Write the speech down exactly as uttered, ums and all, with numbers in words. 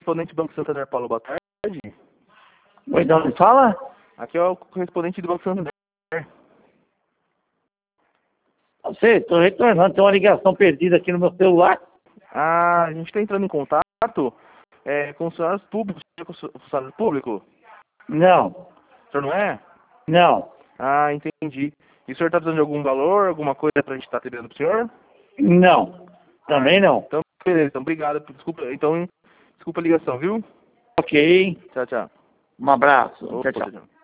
correspondente do Banco Santander, Paulo, boa tarde. Oi, de onde fala? Aqui é o correspondente do Banco Santander. Você, estou retornando, tem uma ligação perdida aqui no meu celular. Ah, a gente está entrando em contato é, com funcionários públicos. Com funcionário público? Não, O senhor não é? não, Ah, entendi. E o senhor está precisando de algum valor, alguma coisa para a gente estar atendendo para o senhor? não, também não. Então, beleza. Então, obrigado. Desculpa, então, desculpa a ligação, viu? Ok, Tchau, tchau. um abraço, Opa, tchau, tchau. tchau.